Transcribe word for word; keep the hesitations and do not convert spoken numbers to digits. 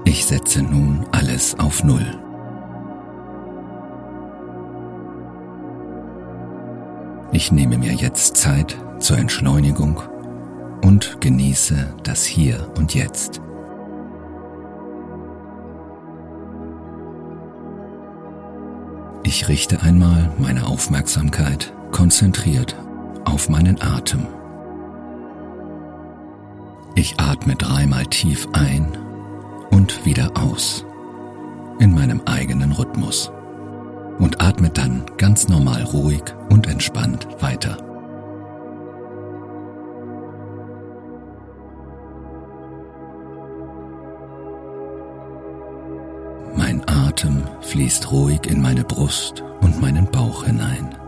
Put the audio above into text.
Ich setze nun alles auf Null. Ich nehme mir jetzt Zeit zur Entschleunigung und genieße das Hier und Jetzt. Ich richte einmal meine Aufmerksamkeit konzentriert auf meinen Atem. Ich atme dreimal tief ein und wieder aus, in meinem eigenen Rhythmus, und atme dann ganz normal ruhig und entspannt weiter. Mein Atem fließt ruhig in meine Brust und meinen Bauch hinein.